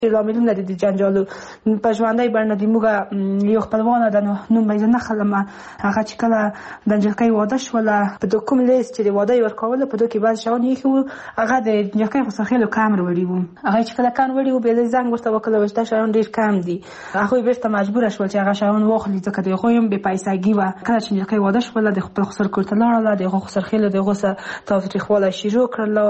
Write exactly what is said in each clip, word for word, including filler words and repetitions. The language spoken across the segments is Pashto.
لاملونه د جنجالو په ژوندۍ بڼه د موږ یو خپلوانه د نوم یې نه خلمه هغه چې کله د جلکې واده شوله په د کوم لیست چې د واده ورکول په دوه کې بعض شاون یې خو هغه د جلکې خو سخیلو کم وروړي وو هغه چې کله کان وړي وو به زنګ ورته وکړل چې دا شاون ډیر کم دي هغه بیرته مجبور شول چې هغه شاون واخلي ځکه د غویم به پیسګي و کله چې جلکې واده شوله د خپل خسر کوټه لاړه د خسر خیل د غوسه تاوتریخواله شروع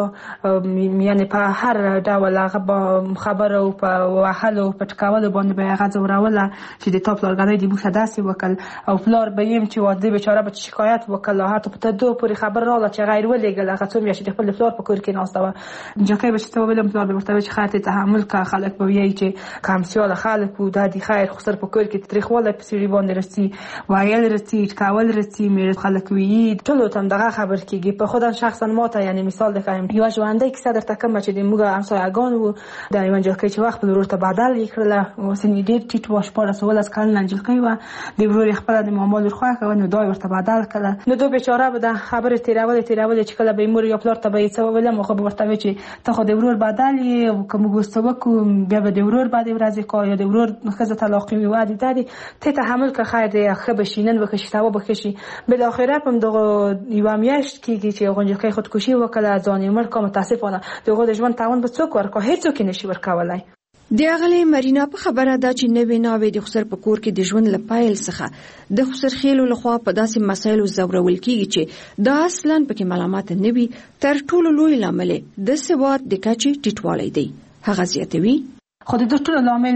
کړل یعنی په هر ډول هغه خبره او په وحلو په ټکاولو باندې به هغه زوروله چې د تا پلارګرۍ د موږ داسې وکړ او پلار به يم چې واده بیچاره به شکایت وکړ حتی په تدو پورې خبر رااله چې غیر ولېګل هغه څوم چې د خپل پلار په کور کې ناسته و جکه به چې ته ویلم پلار به ورته چې خاطر تحمل کا خلک به وایي چې کمسیال خلک و د دې خیر خسر په کور کې تاریخواله په سری باندې رسي وایل رسي ټکاول رسي مې خلک وی ټول تم دغه خبر کېږي په خودم شخصا ماته یعنی مثال دکایم یو ژوندۍ کیسه درته کوم چې د موږ همسایه‌ګان وو د یو جلکې چې وخت ورور ته بدل وکړله وسنی ډېر ټیټ واش پاره سوال کال ننجلکې و د ورور خپل د مامول خو خو نو دای ورته بدل کړه نو دوه بیچاره به د خبره تیرول تیرول چې کله به مور یو پلار ته به یې څه ویل مخ به ورته چې ته خو د ورور بدل یې او کوم ګوستو کوم بیا به د ورور بعد ورځې کو یا د ورور خزه طلاق وی وادي دادی ته تحمل که خیر دی خو بشینن وکشي تا وبکشي بل اخره هم دغه یو میاشت کیږي چې غونجکې خودکشي وکړه ځان یې مړ کوم متاسفانه دغه د ژوند تاون به څوک ورکو هیڅ څوک نشي ورکولای د اغلی مرینا په خبره ده چې نوې ناوې د خسر په کور کې د ژوند لپایل څخه د خسر خېلو لخوا په داسې مسایلو زورول کیږي چې دا اصلا پکې ملامت نه وي تر ټولو لوی لامل د سواد د کچې ټیټوالی دی هغه زیاتوي خو د ټول لامل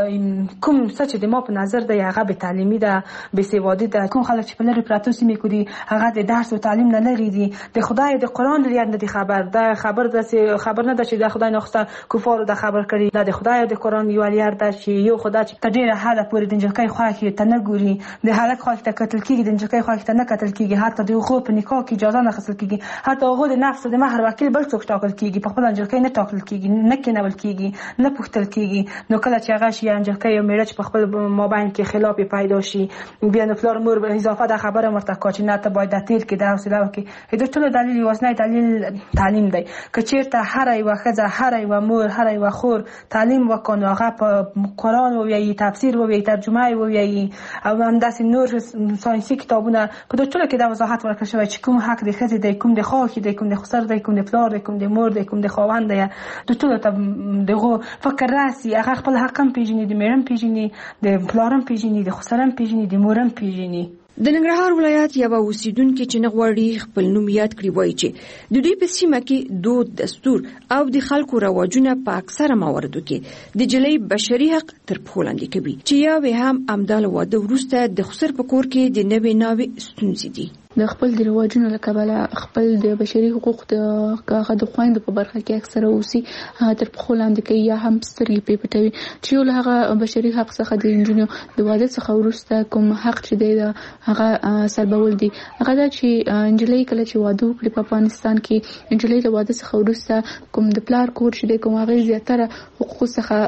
کوم څه چې د ما په نظر دی هغه به تعلیمي ده به سوادي ده کوم خلک چې په لری پراتو سیمه کې دي هغه د درس او تعلیم نه لري دي د خدای د قران لري نه دي خبر ده خبر ده خبر نه ده چې د خدای نوخته کفارو د خبر کړي د خدای د قران یو لري ده چې یو خدای چې تدیر حاله پورې د جلکې خو کې ته نه ګوري د حالت خو ته قتل کیږي د جلکې خو ته نه قتل کیږي حتی د خو په نکاح کې اجازه نه خصل کیږي حتی هغه د نفس د مہر وکیل بل څوک ټاکل کیږي په خپل جلکې نه ټاکل کیږي نه کېنول کیږي نه پوښتل کیږي نو کله چې هغه شي انجلکې یو میړه په خپل مابین کې خلاف پیدا شي بیا نو فلور مور به اضافه د خبره مرتکا چې نه ته باید د تیر کې د حوصله وکړي د ټول دلیل واسنه دلیل تعلیم دی که چیرته هر یو خزه هر یو مور هر یو خور تعلیم وکړي هغه په قران او یی تفسیر او یی ترجمه او یی او هم داسې نور ساينسي کتابونه په ټول کې د وضاحت ورکړل شوی چې کوم حق د خزه دی کوم د خاص دی کوم د خسر دی کوم د فلور دی کوم د مور دی کوم د خاوند دی د ټول ته دغه فکر راسي هغه خپل حق هم پیژني د میرم پیژني د پلارم پیژني د خسرم پیژني د مورم پیژني د ننګرهار ولایت یو اوسیدونکو چې نغوړي خپل نوم یاد کړی وایي چې د دوی په سیمه کې دود دستور او د خلکو رواجونه په اکثره مواردو کې د جلۍ بشري حق تر پښو لاندې کوي چې یا هم امدال واده وروسته د خسر په کور کې د نوې ناوې ستونزې دي د خپل د رواجونو لکبله خپل د بشري حقوق د هغه د خويندو په برخه کې اکثره اوسي تر پخو لاندې کوي یا هم سترګې په پټوي چې یو هغه بشري حق څخه د انجونو د واده څخه وروسته کوم حق چې دی هغه سلبول دي هغه دا چې انجلۍ کله چې واده وکړي په افغانستان کې انجلۍ د واده څخه وروسته کوم د پلار کور چې دی کوم هغه زیاتره حقوق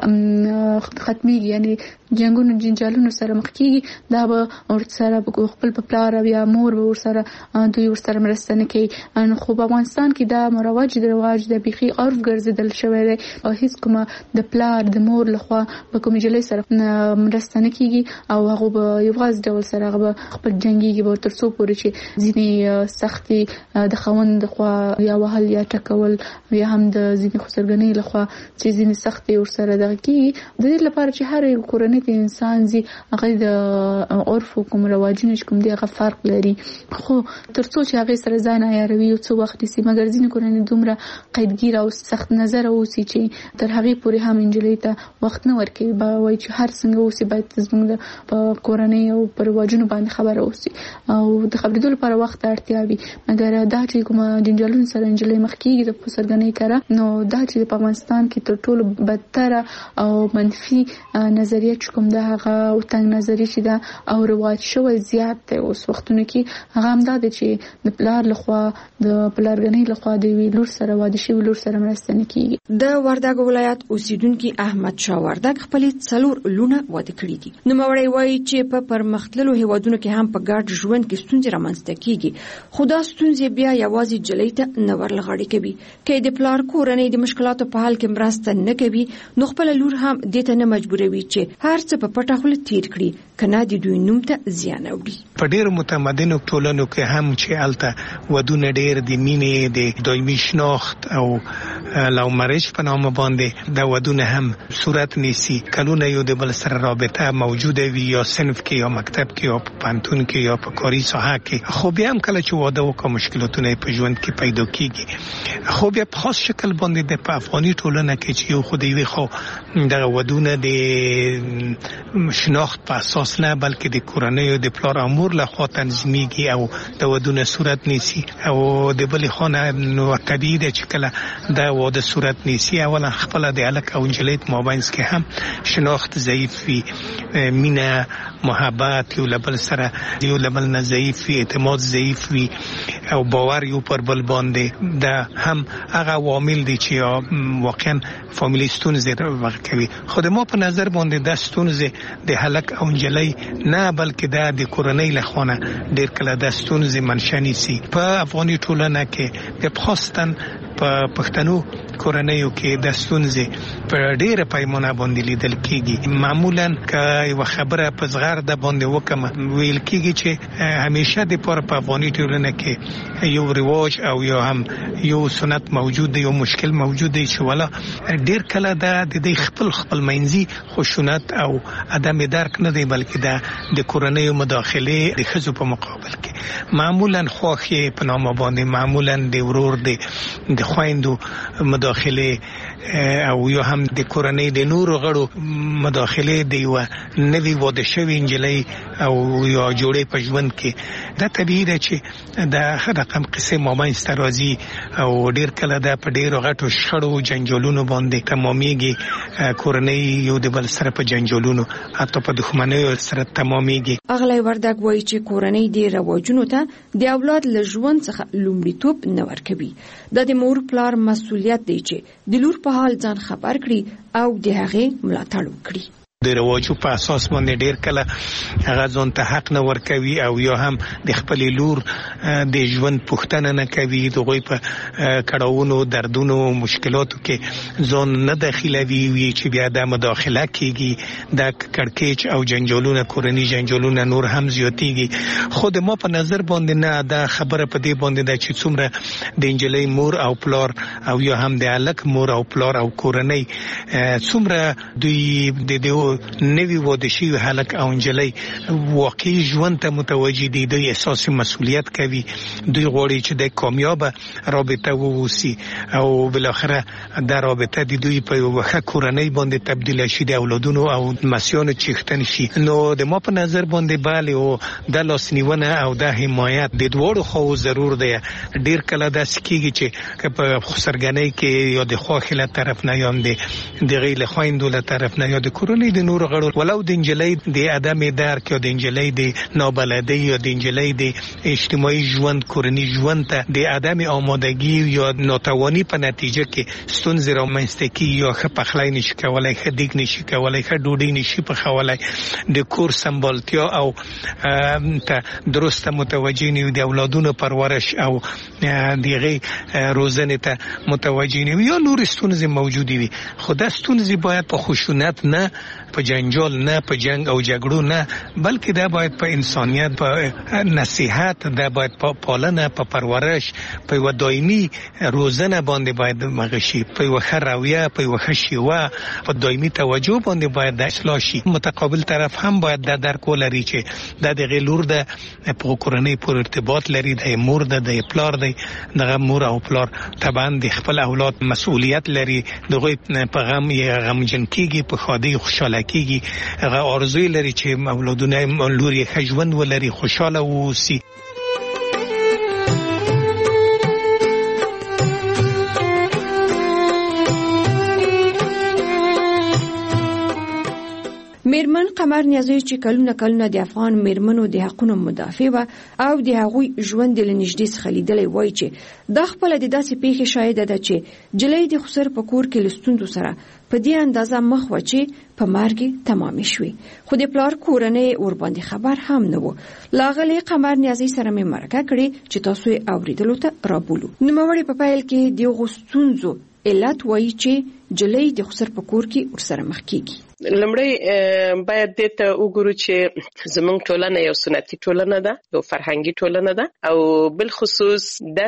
څخه ختميږي یعنی جنگونو جنجالونو سره مخ کیږي دا به ور سره خپل په پلار یا مور به ور سره دوی ور سره مرسته نه کوي ان خو په افغانستان کې دا مروج د رواج د بيخي عرف ګرځیدل شوی دی او هیڅ کومه د پلار د مور لخوا په کوم جلې سره مرسته نه کیږي او هغه به یو غاز ډول سره هغه خپل جنگيږي به تر څو پورې چې ځینې سختي د خوند خوا یا وهل یا ټکول یا هم د ځینې خسرګنۍ لخوا چې ځینې سختي ور سره دغه کیږي د دې لپاره چې هر یو کورنۍ انسان زی هغه د عرف کوم رواجونه کوم دی هغه فرق لري خو ترڅو چې هغه سره ځان عیاروي او څو وخت سي مګر ځینې کورنۍ دومره قیدګیر او سخت نظر اوسي چې تر هغه پورې هم انجلۍ ته وخت نه ورکوي با وای چې هر څنګه اوسي باید زموږ په کورنۍ او پر رواجونو باندې خبره اوسي او د خبرېدو لپاره وخت اړتیا وي مګر دا چې کوم جنجالون سره انجلۍ مخ کیږي د فسرګنۍ کړه نو دا چې په افغانستان کې تر ټولو بدتر او منفي نظریه کوم دا هغه او تنګ نظری چې دا او رواج شوی زیات دی اوس وختونو کې هغه هغه هم دا دی چې د پلار لخوا د پلارګنۍ لخوا د ویلور سره واده شوی لور سره مرسته نه کیږي. د وردګ ولایت اوسیدونکو احمد شاه وردګ خپل څلور لونه واده کړی دي. نو موري وایي چې په پرمختللو هیوادونو کې هم په ګډ ژوند کې ستونزې رامنځته کیږي، خو دا ستونزې بیا یوازې جلۍ ته نه ورلغړی کوي. کې د پلار کورنۍ د مشکلاتو په حل کې مرسته نه کوي، نو خپل لور هم دې ته نه مجبوروي چې هر څه په پټه خوله تیر کړي، کنه د دوی نوم ته زیان اوري. په ډېر متمدنو ټولنو کې هم چې الته ودونه ډېر د مینې د دایمي شناخت او لو مریج په نامه باندې دا ودونه هم صورت نیسي. کلونه یو د بل سره رابطه موجوده وي، یا صنف کې یا مکتب کې یا په پانتون کې یا په کاري ساحه کې. خو بیا هم کله چې واده وکړو مشکلاتونه په ژوند کې پیدا کیږي. خو بیا په خاص شکل باندې د افغاني ټولنه کې چې یو خو د وی خو د ودونه د شناخت په اساس نه بلکې د کورنۍ او د پلار امور له خوا تنظیمېږي او د ودونه صورت نیسي. او د بل خانه نو طبیعي ده چې کله دا واده صورت نیسي اولا خپل د الک او انجلیت مابینس کې هم شناخت ضعیف وي، مینه محبت یو لبل سره یو لبل نه ضعیف وي، اعتماد ضعیف وي او باور یو پر بل باندې. دا هم هغه عوامل دي چې واقعا فامیلی ستونزې ورکوي. خو د ما په نظر باندې دا ستونزې د هلک او انجلی نه بلکې دا د کورنۍ له خوا ډېر کله دا ستونزې منشأ نیسي. په افغاني ټولنه کې د خاصتن په پښتنو کورنیو کې د ستونزې په ډېره پیمانه باندې لیدل کېږي. معمولا که یو خبره په زغر د باندې وکم ویل کېږي چې همیشه د پر په افغاني ټولنه کې یو رواج او یو هم یو سنت موجود دی، یو مشکل موجود دی چې ولا ډېر کله دا د خپل خپل منځي خشونت او عدم درک نه دی بلکې دا د کورنیو مداخله د ښځو په مقابل کې معمولا خوښي په نامه باندې معمولا د ورور دی د خويندو مداخله او یو هم د کورنۍ د نورو غړو مداخله دی و نوی واده شوی انجلی او یا جوړې په ژوند کې دا طبیعي ده چې دا رقم قصه مابین سترازي او ډیر کله دا په ډیرو غټو شړو جنجالونو باندې تمامېږي. کورنۍ یو د بل سره په جنجالونو حتی په دښمنۍ سره تمامېږي. اغلی وردګ وایي چې کورنۍ د رواجونو ته د اولاد له ژوند څخه لومړیتوب نه ورکوي. دا د مور پلار مسؤلیت دی چې د لور په حال ځان خبر کړي او د هغې ملاتړ وکړي. د رواجو په اساس باندې ډیر کله هغه ځان ته حق نه ورکوي او یا هم د خپل لور د ژوند پوښتنه نه کوي، دغه په کړهونو دردونو مشکلاتو کې ځان نه داخلوي وي چې بیا د مداخله کیږي د کړکېچ او جنجالونه کورنۍ جنجالونه نور هم زیاتېږي. خو د ما په نظر باندې نه دا خبره په دې باندې ده چې څومره د انجلۍ مور او پلار او یا هم د الک مور او پلار او کورنۍ څومره دوی د دې نوی واده شوی هلک او انجلی واقعي ژوند ته متوجه دي، دوی احساس مسؤلیت کوي، دوی غواړي چې د کامیاب رابطه ووسی او بالاخره د رابطه د دوی په یو ښه کورنۍ باندې تبدیل شي، د اولادونو او مسیانو چیختن شي. نو د ما په نظر باندې bale او د لاسنیونه او د حمایت د دوړو خو ضرور دی. ډیر کله د سکیږي چې په خسرګنۍ کې یا د خوخله طرف نه یا د غیله خويندو له طرف نه یا د کورنۍ د نور غړو ولو د انجلۍ د ادم درک یا د انجلۍ د نابلدۍ یا د انجلۍ د اجتماعي ژوند کورنۍ ژوند ته د ادم آمادګي یا ناتوانی په نتیجه کې ستونزې رامنځته کیږي، یا ښه پخلی نشي کولای، ښه دیګ نشي کولای، ښه ډوډۍ نشي پخولای، د کور سمبالتیا او ته درسته متوجه نه د اولادونو پرورش او دغه روزنه ته متوجه نه یا نور ستونزې موجودې وي. خو دا ستونزې باید په خشونت نه، په جنجال نه، په جنگ او جګړو نه، بلکې دا باید په انسانيت، په نصيحت، دا باید په پالنه، په پرورش، په یو دایمي روزنه باندې باید مغشي، په یو خرویه، په یو خشیوه، په دایمي توجه باندې باید د اصلاح شي. متقابل طرف هم باید د درک ولري چې د دغه لور د په کورنۍ پر ارتباط لري، د مور د د پلار د دغه مور او پلار طبعا د خپل اولاد مسؤلیت لري، دغه په غم یې غمجن کیږي، په خادي خوشاله کیږي، هغه ارزوی لري چې اولادونه لور یې ښه ژوند ولري، خوشاله ووسی. میرمن قمر نیازی چې کلونه کلونه د افغان میرمنو د حقونو مدافع و او د هغوی ژوند له نږدې څخه لیدلی وای چې د خپل د داسې پیښې شاهده ده چې جلۍ د خسر په کور کې لستوندو سره په دې اندازه مخ و چې په مرګ تمام شوي، خو د پلار کورنۍ ورباندې خبر هم نه و. لاغلی قمر نیازی سره مې مرکه کړې چې تاسو یې اوریدلو ته رابولو. نوموړې په پیل کې د هغو ستونزو علت وایي چې جلۍ د خسر په کور کې ورسره مخ کیږي. لمړی باید دې ته وګورو چې زموږ ټولنه یو سنتي ټولنه ده، یو فرهنګي ټولنه ده او بل خصوص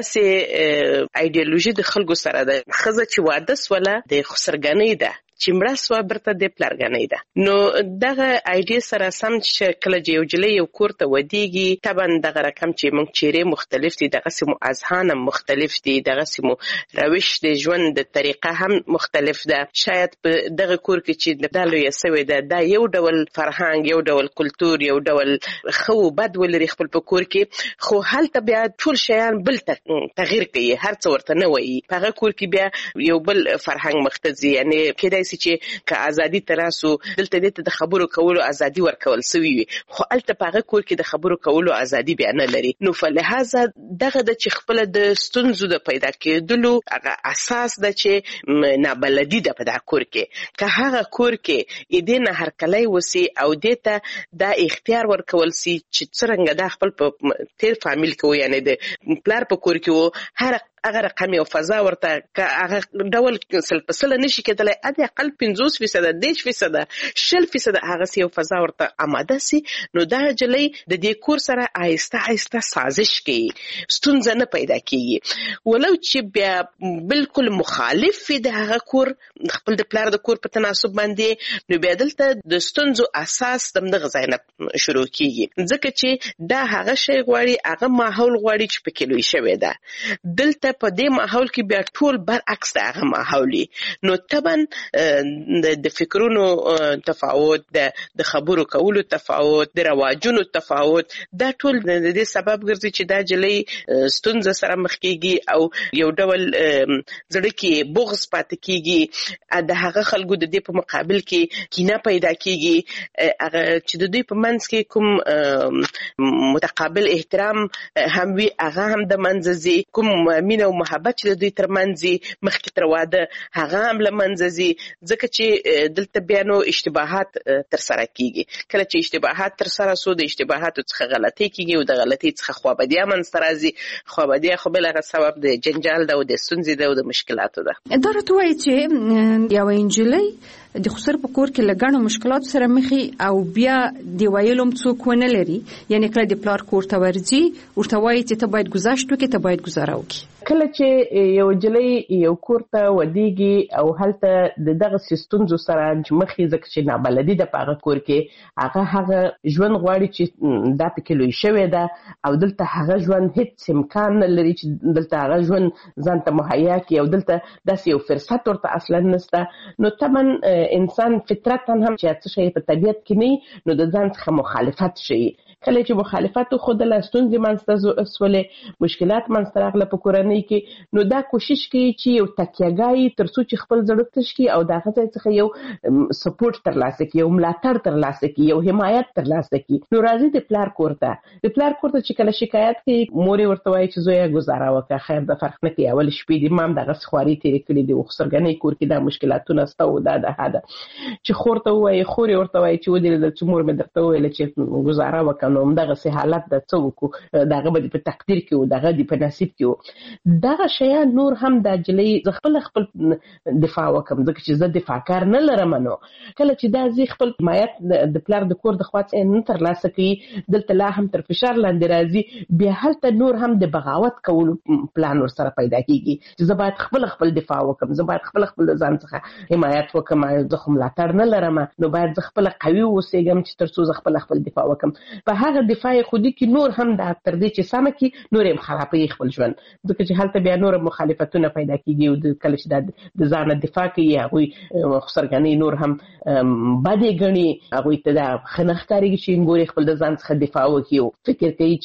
داسې ایډیالوژي د خلکو سره ده. ښځه چې واده سوله د خسرګنۍ ده، چې مړه سوه برته د پلرګنۍ ده. نو دغه ایډیا سره سم چې کله چې یو جلۍ یو کور ته ودیږي، طبعا دغه رقم چې موږ چیرې مختلف دي، دغسې مو اذهان هم مختلف دي، دغسې مو روش د ژوند د طریقه هم مختلف ده. شاید په دغه کور کې چې دا لویه سوې ده، دا یو ډول فرهنګ، یو ډول کلتور، یو ډول ښه و بد ولري خپل په کور کې، خو هلته بیا ټول شیان بل تغییر کوي، هر څه ورته نه وایي. په هغه کور کې بیا یو بل فرهنګ مخته ځي. یعنې کېدای شي چې که ازادي تراسو دلته دې ته د خبرو کولو ازادي ورکول سوي وي، خو هلته په هغه کور کې د خبرو کولو ازادي بیا نه لري. نو فلهذا دغه د چې خپله د ستونزو د پیدا کېدلو هغه اساس ده چې نابلدي ده په دغه کور کې. که هغه کور کې دې نه هرکلی وسي او دې ته دا اختیار ورکول سي چې څرنګه دا خپل په تیر فامیل کې و، یعنې د پلار په کور کې و، هر هغه رقم یو فضا ورته که هغه ډول سل په سله نشي کېدلی، ادې اقل پنځوس فیصده دېرش فیصده شل فیصده هغسې یو فضا ورته آماده سي، نو دا جلۍ د دې کور سره آهسته آهسته سازش کوي، ستونزه نه پیدا کېږي. ولو چې بیا بالکل مخالف وي د هغه کور، خپل د پلار د کور په تناسب باندې، نو بیا دلته د ستونزو اساس د همدغه ځای نه شروع کېږي، ځکه چې دا هغه شی غواړي، هغه ماحول غواړي چې پکې لوی شوی ده. دلته په دې ماحول کې بیا ټول برعکس د هغه ماحولي، نو طبعا د فکرونو تفاوت، د خبرو کولو تفاوت، د رواجونو تفاوت، دا ټول د دې سبب ګرځي چې دا جلۍ ستونزه سره مخ کېږي او یو ډول زړه کې بغض پاتې کېږي. د هغه خلکو د دې په مقابل کې کینه پیدا کېږي، هغه چې د دوی په منځ کې کوم متقابل احترام هم وي، هغه هم د منځه ځي، کوم مینه او محبت چې د دوی ترمنځ مخکې تر واده هغه هم له منځه ځي، ځکه چې دلته بیا نو اشتباهات ترسره کېږي. کله چې اشتباهات ترسره سو، د اشتباهاتو څخه غلطۍ کېږي او د غلطۍ څخه خوابدیا منځته راځي. خوابدیا خو بل هغه سبب د جنجال ده او د ستونزې ده او د مشکلاتو ده. دا راته وایي چې یوه نجلۍ د خسر په کور کې له ګڼو مشکلاتو سره مخې او بیا د ویلو هم څوک ونه لري، یعنې کله د پلار کور ته ورځي ورته وایي چې ته باید ګذشت وکړې، ته باید ګزاره وکړې. کله چې یو جلۍ یو کور ته ودیږي او هلته د دغه ستونزو سره مخ یې، ځکه چې نابلدي ده په هغه کور کې، هغه هغه ژوند غواړي چې دا پکې لوی شوی ده او دلته هغه ژوند هیڅ امکان نه لري چې دلته هغه ژوند ځان ته مهیا کړي او دلته داسې یو فرصت ورته اصلا نشته. نو طبعا انسان فطرتا هم چې څه شی په طبیعت کې نه، نو د ځان څخه مخالفت شي. کله چې مخالفت وښودله، ستونزې منځته سولې، مشکلات منځته راغله په کورنۍ کې، نو دا کوشش کوي چې یو تکیهګاه تر څو چې خپل زړه تش کړي او د هغه ځای څخه یو سپورټ ترلاسه کړي، یو ملاتړ ترلاسه کړي، یو حمایت ترلاسه کړي. نو راځي د پلار کور ته، د پلار کور ته چې کله شکایت کوي، مور یې ورته وایي چې زویه ګزاره وکړه، خیر د فرق نه کوي، اول شپې دې ما هم دغسې خوارۍ تېرې کړي دي، خسرګنۍ کور کې دا مشکلاتونه شته او دا ده ده چې خور ته ووایي، خور یې ورته وایي چې ودرېدل چې مور مې درته وویله چې ګزاره وکړه، نو همدغسې حالت د څه وکړو، د هغه به دې په تقدیر کې و، د هغه دې په نصیب کې و. دغه شیان نور هم دا جلۍ زه خپله خپل دفاع وکړم، ځکه چې زه دفاع کار نه لرم. نو کله چې دا زه خپل حمایت د پلار د کور د خوا څخه نه ترلاسه کوي، دلته لا هم تر فشار لاندې راځي، بیا هلته نور هم د بغاوت کولو پلان ورسره پیدا کېږي چې زه باید خپل خپل دفاع وکړم، زه باید خپل خپل ځان څخه حمایت وکړم، زه خو ملاتړ نه لرم، نو باید زه خپله قوي واوسېږم چې تر څو زه خپل خپل دفاع وکړم. په هغه دفاع خودي کې نور هم د تر دې چې سم کې نور هم خرابې خپل ژوند ځکه چې هلته بیا نور مخالفتونه پیدا کیږي او د کله چې د ځان دفاع کوي هغه خسرګنۍ نور هم باندې غني هغه ته د خنخکاریږي چې ګوري خپل د ځان څخه دفاع وکړي فکر کوي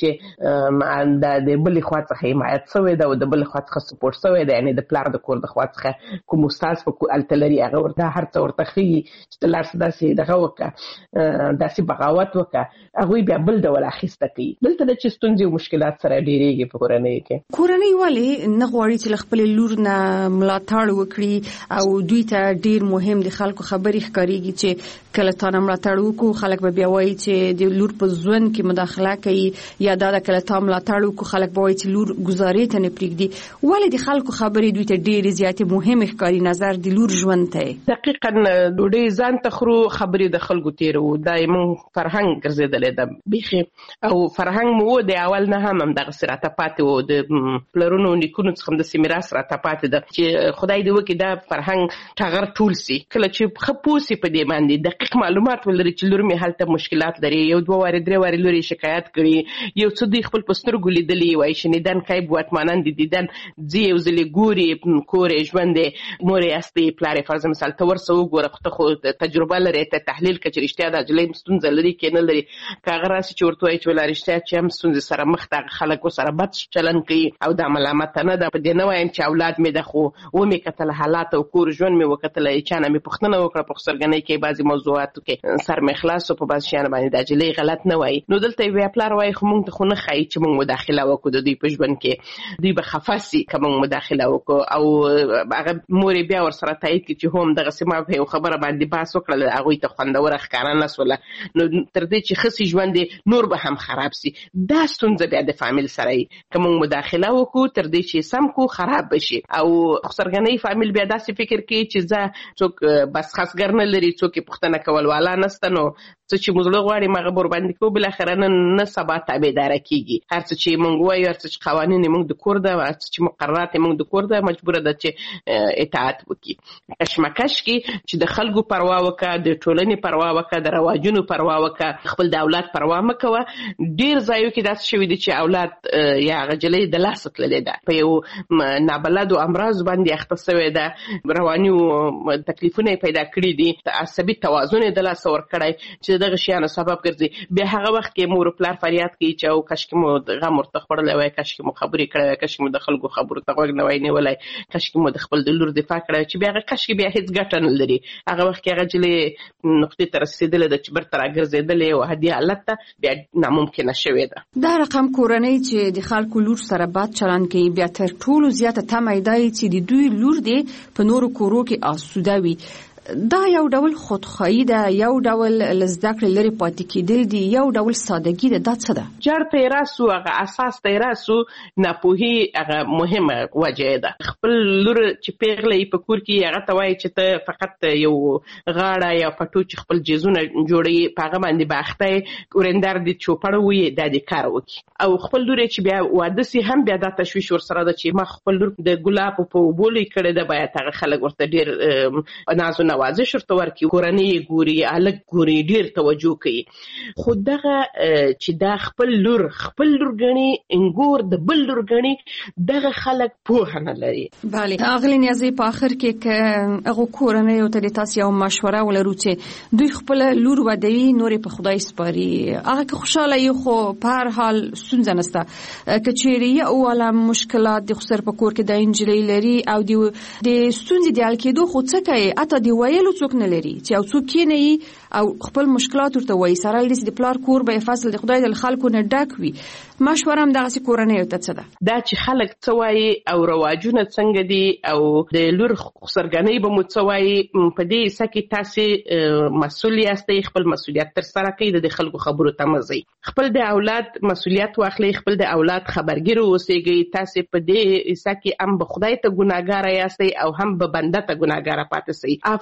چې د بل خوا څخه حمایت شوی دا او د بل خوا څخه سپورټ شوی دا یعنی د پلار د کور د خوا څخه کوم استاد په التلری هغه ورته هر څه ورته خي چې لار څه دغه وکړه داسې بغاوت وکړه هغه بیا بل ډول اخیسته کوي دلته د چستونځي او مشکلات سره ډیریږي په کورنۍ کې کورنۍ ولې نه غواړي چې خپل لور نه ملاتړ وکړي او دوی ته ډیر مهم دي خلکو خبرې ښکاریږي چې کله تا نه ملاتړ وکړو خلک به بیا وایي چې د لور په ژوند کې مداخله کوي یا دا کله تا ملاتړ وکړو خلک به وایي چې لور گزارې ته نه پریږدي ولې د خلکو خبرې دوی ته ډیر زیات مهم ښکاري نظر د لور ژوند ته دقیقاً ډوډۍ ځان ته خرو خبرې د خلکو تیرو دایمو فرهنګ ګرځیدلې ده بيخي او فرهنګ مو د اول نه هم دغه سراته پاتې وو د پلرونو نیکونو څخه د سیمیراث راته پاتې ده چې خدای دې وکړي دا فرهنګ ټغر ټول سي کله چې خپوسي په دې باندې دقیق معلومات ولري چې لور می حالت مشکلات لري یو دوه واره درې واره لوري شکایت کړي یو څه دی خپل پسترګو لیدلی وای شنیدن کای بوتمانان دي دیدن زی یو زلی ګوري کورې ژوند مورې استي پلار فرض مثال تور سو ګوره خو تجربه لري ته تحلیل کچې رښتیا د جلې مستونزه لري کې نه لري کاغه راسي چې ورته وای چې ولر رښتیا چې هم ستونزې سره مخ ته خلکو سره بد چلن کوي او د ملامت نه ده په دې نه وایم چې اولاد مې د خو و مې کتل حالات او کور ژوند مې وکتل چې نه مې پښتنه وکړه په خسرګنۍ کې بعضي موضوعاتو کې سر مې خلاص په بعض شیان باندې د جلې غلط نه وای نو دلته وی پلار وای خو موږ ته خو نه خای چې موږ مداخله وکړو د دوی په ژوند کې دوی به خفاسي کوم مداخله وکړو او هغه مور بیا ور سره تایید کړي چې هم دغه سیمه په خبره باندې باس وکړل هغه ته خوندور ښکارا نه سول نو تر دې چې خسي ژوند نور به هم خراب سي دا ستونزه بیا د فامیل سره کوم مداخله وکړو تر دې چې سم کو خراب بشي او خسرګنۍ فامیل بیا داسې فکر کوي چې ځا څوک بس خاص ګرنه لري څوک پښتنه کول والا نستنو څه چې موږ غواړي مغه بور باندې کو بل اخر نه نه سبا تابعدار کیږي هر څه چې موږ وایو هر څه چې قوانين موږ د کور ده هر څه چې مقررات موږ د کور ده مجبور ده چې اطاعت وکړي کشمکش کې چې د خلکو پروا وکړه د ټولنې پروا وکړه د رواجونو پروا وکړه خپل د اولاد پروا مکوه ډیر ځایو کې داسې شوی دي چې اولاد یا غجلې د لاس تللې ده په یو نابلد او امراض باندې اخته شوی ده رواني تکلیفونه پیدا کړی دي عصبي توازن د لاس ور کړای چې دغه شیانو سبب ګرځي بیا هغه وخت کې مور پلار فریاد کوي چې او کاش کې مو غم ورته خړلې وای کاش کې مو خبرې کړې وای کاش کې مو د خلکو خبرو ته غوږ نه وای نه ولای کاش کې مو د خپل د لور دفاع کړې چې بیا هغه کاش کې بیا هیڅ ګټه نه لري هغه وخت کې هغه جلې نقطې ته رسیدلې د چې برتر راګرځېدلې او هدي حالت ته بیا ناممکن شوی ده دا رقم کورنۍ چې د خلکو لور سره بد چلن کوي بیا تر ټولو زیاته تمه دی چې د دوی لور دی په نورو کورو کې آسوده وي دا یو ډول خودخواهی ده یو ډول لزدکړه لري پاتې کېدل دي یو ډول سادهګي ده دا څه ده جړ ته راسو هغه اساس ته راسو ناپوهي هغه مهمه وجه ده خپل لور چې پیغلې په کور کې هغه ته وایي چې ته فقط یو غاړه یا پټو چې خپل جیزونه جوړي پاغه باندې باخته ورندار دي چوپړ وي د دې کار وکي او خپل لور چې بیا واده سي هم بیا د تشويش ور سره ده چې ما خپل لور د ګلاب په بولې کړي ده باید هغه خلک ورته ډیر نازونه واضح شرط ورکی کورنۍ ګوري الګ ګوري ډیر توجه کوي خو دغه چې دا خپل لور خپل لور غني انګور د بل لور غني دغه خلک په نه لري bale اغلی نیازي په اخر کې ک هغه کورنۍ او ته تاسو یو مشوره ولرو چې دوی خپل لور ودوي نورې په خدای سپاري هغه که خوشاله یو خو په هر حال سنځ نسته کچېری او ولا مشکلات د خسر په کور کې د انجلۍ لري او د د سنځ دی الکېدو خو څه کوي اته دی ویلو څوک نه لري چې او څوک کې نه او خپل مشکلات ورته وایي سره لري د پلار کور به فصل د خدای د خلکو نه ډک وي مشوره هم دغه کورنۍ ته څه ده دا چې خلک څه وایي او رواجونه څنګه دي او د لور خسرګنۍ به مو څه وایي په دې سکه تاسو مسؤل یاستئ خپل مسؤلیت تر سره کوي د خلکو خبرو ته مزي خپل د اولاد مسؤلیت واخلي خپل د اولاد خبرګیر اوسېږي تاسو په دې سکه هم به خدای ته ګناګار یاستئ او هم به بنده ته ګناګار پاتې سي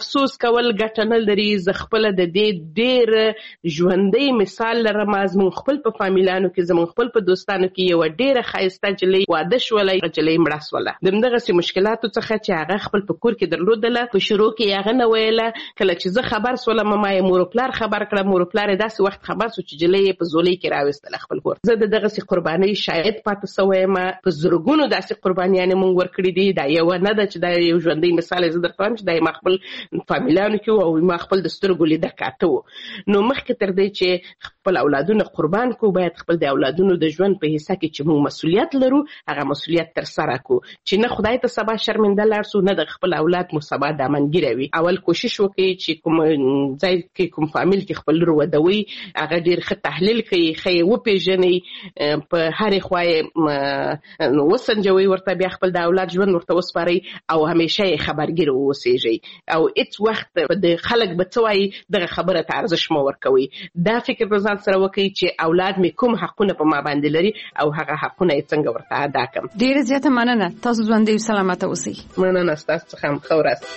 افسوس کول ګټه نه لري. زه خپله د دې ډېر ژوندی مثال لرم. زموږ خپل په فامیلانو کې، زموږ خپل په دوستانو کې یوه ډېره ښایسته نجلۍ واده شوله، نجلۍ مړه شوله. د همدغسې مشکلاتو څخه چې هغه خپل په کور کې درلودله، په شروع کې هغه نه ویله. کله چې زه خبر سولم، ما یې مور و پلار خبر کړه. مور و پلار یې داسې وخت خبر سو چې نجلۍ یې په زولۍ کې راویستله خپل کور. زه د دغسې قربانۍ شاهد پاتې سوی یم. په زرګونو داسې قربانیانې مونږ ورکړي دي. دا یوه نه ده چې دا یو ژوندی مثال یې زه درته وایم چې دا یې ما خپل فامیلانو کې و او ما خپل د سترګو لیده کاته و. نو مخکې تر دې چې خپل اولادونه قربان کړو، باید خپل د اولادونو د ژوند په حصه کې چې موږ مسؤلیت لرو، هغه مسؤلیت ترسره کړو، چې نه خدای ته سبا شرمنده لاړ سو، نه د خپل اولاد مو سبا دامنګیره وي. اول کوشش وکړئ چې کوم ځای کې کوم فامیل کې خپل لور ودوي، هغه ډېر ښه تحلیل کوي، ښه یې وپېژنئ، په هرې خوا یې وسنجوئ، ورته بیا خپل د اولاد ژوند ورته وسپارئ او همیشه یې خبرګیر واوسېږئ. او هېڅ وخت د خلک به څه وایي دغه خبره ته ارزش مه ورکوئ. دا فکر په ځان سره وکړئ چې اولاد مې کوم حقونه په ما باندې لري او هغه حقونه یې څنګه ورته ادا کړم. ډېره زیاته مننه. تاسو ژوندي او سلامته اوسئ. مننه ستاسو څخه هم. ښه ورځ.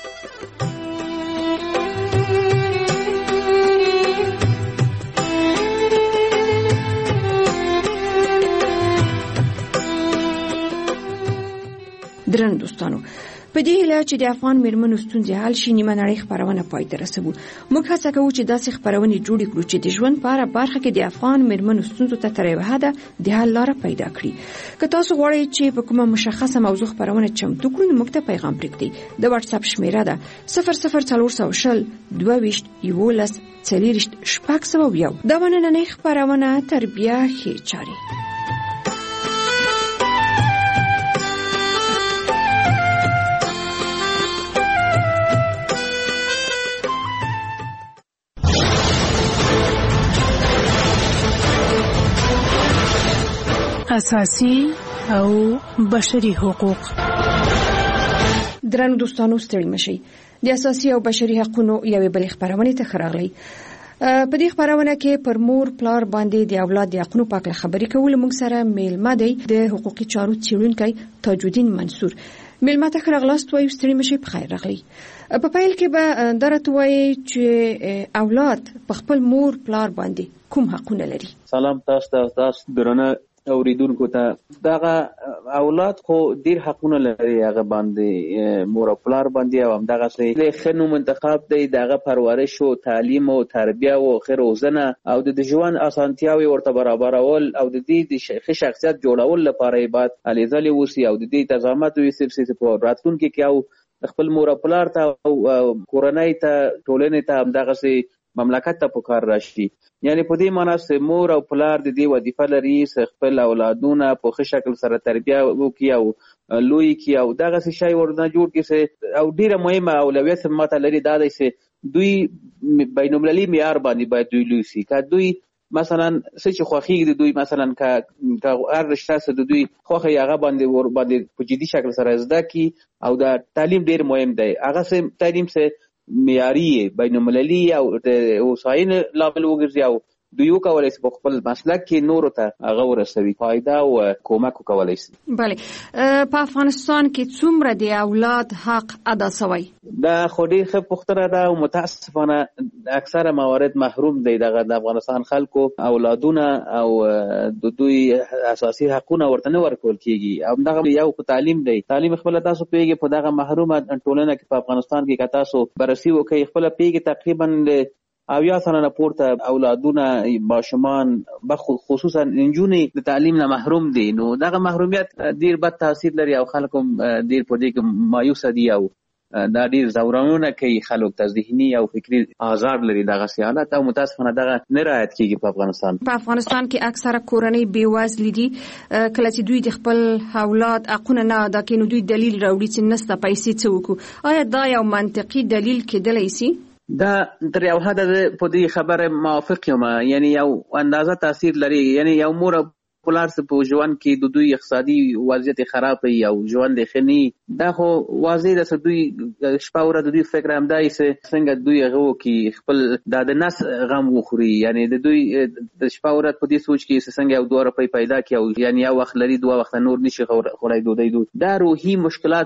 درنو دوستانو، په دې هیله چې د افغان میرمنو ستونزې حل شي، نیمه نړۍ خپرونه پای ته رسوو. موږ هڅه کوو چې داسې خپرونې جوړې کړو چې د ژوند په هره برخه کې د افغان میرمنو ستونزو ته تر یوه حده د حل لاره پیدا کړي. که تاسو غواړئ چې په کومه مشخصه موضوع خپرونه چمتو کړو، نو موږ ته پیغام پرېږدئ. د واتس اپ شمیره ده صفر صفر څلور سوه شل دوه ویشت یولس څلېرویشت شپږ سوه یو. دا به نننۍ خپرونه تربیه ښې چارې. اساسي او بشري حقوق. درنو دوستانو، ستړي مشئ. د اساسي او بشري حقوقو یوې بلې خپرونې ته ښه راغلی. په دې خپرونه کې پر مور پلار باندې د اولاد د حقوقو په اړه خبرې کول. موږ سره میلمه دی د حقوقي چارو څېړونکی تاجالدین منصور. میلمه ته ښه راغلاست وایو. ستړي مشئ، په خیر راغلی. په پیل کې به دا راته وایي چې اولاد په خپل مور پلار باندې کوم حقونه لري. سلام تاسو ته، تاسو درنه اوریدونکو ته. دغه اولاد خو ډیر حقونه لري هغه باندې، مور او پلار باندې، او همدغه څه ښه نوم انتخاب دی، دغه پرورش او تعلیم او تربیه او ښه روزنه او د ژوند اسانتیاوې ورته برابرول او د دې د ښه شخصیت جوړول لپاره یې باید هلې ځلې وسي او د دې تضامت وسي چې په راتلونکي کې او خپل مور او پلار ته او کورنۍ ته ټولنې ته همدغسې مملکت ته په کار راشي. یعنی په دې معنی چې مور او پلار د دې وظیفه لري چې خپل اولادونه په ښه شکل سره تربیه وکړي او لوی کړي او دغسې شی ورنه جوړ کړي. او ډېره مهمه اولویت ماته لري دا دی چې دوی بین المللي معیار باندې باید دوی لوی شي. که دوی مثلا څه چې خوښېږي د دوی، مثلا که هر رشته څه د دوی خوښه یې هغه باندې ور باندې په جدي شکل سره زده کړي. او دا تعلیم ډېر مهم دی. هغه څه تعلیم څه معیاري بین المللي او د هوساینې لامل وګرځي او دوی وکولی شي په خپل مسلک کې نورو ته هغه ورسوي، فایده او کومک وکولی شي. بله، په افغانستان کې څومره د اولاد حق ادا شوی؟ دا خو ډېر ښه پوښتنه ده او متاسفانه اکثره موارد محروم دی دغه د افغانستان خلکو اولادونه او د دوی اساسي حقونه ورته نه ورکول کېږي. همدغه یو خو تعلیم دی. تعلیم خپله تاسو پوهېږئ په دغه محرومه ټولنه کې په افغانستان کې که تاسو بررسي وکړئ خپله پوهېږئ تقریبا اویا سنه نه پورته اولادونه ماشومان خصوصا نجونې د تعلیم نه محروم دي. نو دغه محرومیت ډېر بد تاثیر لري او خلک هم ډېر په دې کې مایوسه دي او دا ډېر ځورونه کوي خلک ته، ذهني او فکري آزار لري دغسې حالت او متاسفانه دغه نه رعایت کېږي په افغانستان. په افغانستان کې اکثره کورنۍ بېوزلې دي. کله چې دوی د خپل اولاد حقونه نه ادا کوي، نو دوی دلیل راوړي چې نسته پیسې څه وکړو. آیا دا یو منطقي دلیل کېدلی شي؟ دا تر یو حده په دې خبره موافق یم. یعنی یو اندازه تاثیر لري. یعنی یو مور او پلار په ژوند کې د دوی اقتصادي وضعیت خراب وي او ژوند یې ښه نه، دا خو واضح ده چې دوی شپه ورځ د دوی فکر همدا وي چې څنګه دوی هغه وکړي، خپل دا د نس غم وخوري. یعنی د دوی د شپه ورځ په دې سوچ کې چې څنګه یو دوه روپۍ پیدا کړي او یعنی یو وخت لري دوه وخته نور نشي خوړی ډوډۍ. دا روحي مشکلات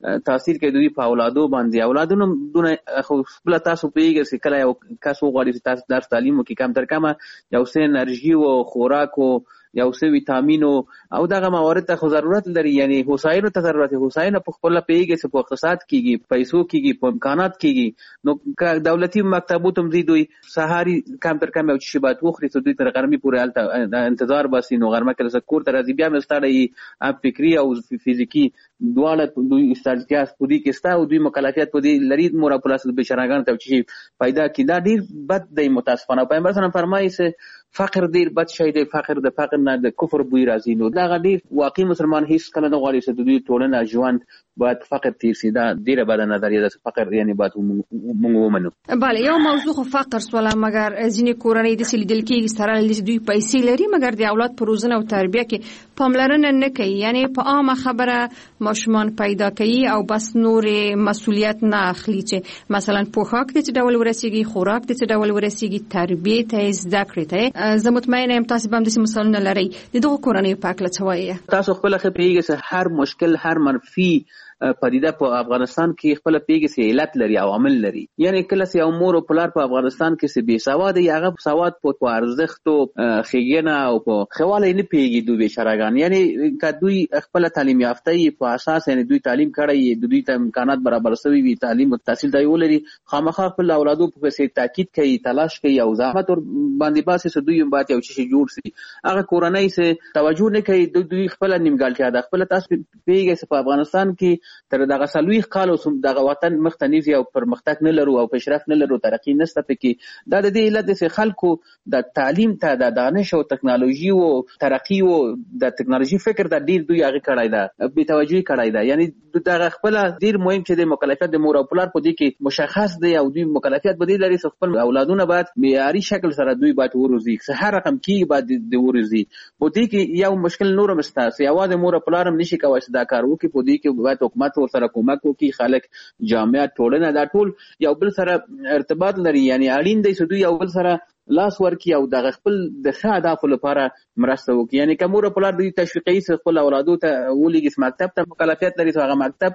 تاثیر کوي دوی په اولادو باندې. اولادونو دونه خو بل تاسو پیږي چې کله یو کس وغواړي چې تاسو درس تعلیم وکړي کم تر کمه یو څه انرژي او خوراک او یو څه ویټامین او دغه موارد ته ضرورت لري. یعنی هوساینه ته ضرورت هوساینه په خپل پیږي چې په اقتصاد کېږي پیسو کېږي په امکانات کېږي. نو دولتي مکتبو ته دوی دوی سهاري کم تر کم یو شی باید وخوري چې دوی تر غرمې پورې الته انتظار باسي. نو غرمه کې زه کور ته راځي بیا مې ستړی ام فکری او فزیکی دواړه دوی استړتیا په دې کې ستا او دوی مکلفیت په دې لري مور په لاس به شراګان ته شي پیدا کی. دا ډیر بد دی متاسفانه. پیغمبر صلی الله علیه وسلم فرمایي چې فقر ډیر بد شی دی. فقر د فقر نه د کفر بوی راځي. نو دا ډیر واقعي مسلمان هیڅ کله نه غواړي چې دوی ټولنه ژوند باید فقر تیر سي. دا ډیره بده نظریه ده. فقر یعنی باید موږ ومنو. بله یو موضوع خو فقر سواله مګر ځینې کورنۍ د سلیدل کېږي سره د دوی پیسې لري مګر د اولاد په روزنه او تربیه کې پاملرنه نه کوي. یعنی په عامه خبره ماشومان پیدا کوي او بس نور مسؤلیت نه اخلي چې مثلا پوښاک د څه ډول ورسیږي خوراک د څه ډول ورسیږي تربیه ته زده کړې ته. زه مطمئنه یم تاسو به هم د مثالونه لرئ د دغه کورنۍ په اړه څه وایي. تاسو خپل خبرې پیږي چې هر مشکل هر منفي پدیده په افغانستان کې خپل پیږي سي علت لري او عامل لري. یعنی کله چې یو مور او پلار په افغانستان کې سي بي سواد یې هغه سواد په ارزښت او خېګنه او په خواله نه پیږي دوی شراګان. یعنی که دوی خپل تعلیم یافته په اساس یعنی دوی تعلیم کړی دوی ته امکانات برابر شوي وي تعلیم او تحصیل دی ولري خامخا خپل اولادو په څیر تاکید کوي تلاش کوي او زحمت ور باندې باسي چې دوی باید یو شي جوړ شي. هغه کورنۍ سه توجه نه کوي دوی خپل نیمګړتیا ده. خپل تاسو پیږي په افغانستان کې تر دغه سلويخ کالو سم دغه وطن مختنیز او پرمختګ نه لرو او پیشرفت نه لرو ترقی نشته پکې. دا د دې علت د خلکو د تعلیم ته د دانش او ټکنالوژي او ترقی او د ټکنالوژي فکر د ډیر دوی هغه کړای دا به توجه کړای دا. یعنی دغه خپل ډیر مهم چې د مکلفیت د مور او پلار په دې کې مشخص دی او دوی مکلفیت به دې لري خپل اولادونه باید معیاري شکل سره دوی باید وروزي هر رقم کې باید د وروزي. په دې کې یو مشکل نور مستاسي اواز مور او پلار هم نشي کوي دا کار وکړي. په دې کې باید حکومت ور سره کومک وکړي خلک جامعه ټولنه دا ټول یو بل سره ارتباط لري. یعنی اړین دی چې دوی یو بل سره لاس ورکړي او د خپل د ښه اهدافو لپاره مرسته وکړي. یعنی که مور او پلار دوی تشویقي خپل اولادو ته ولېږي مکتب ته مکلفیت لري هغه مکتب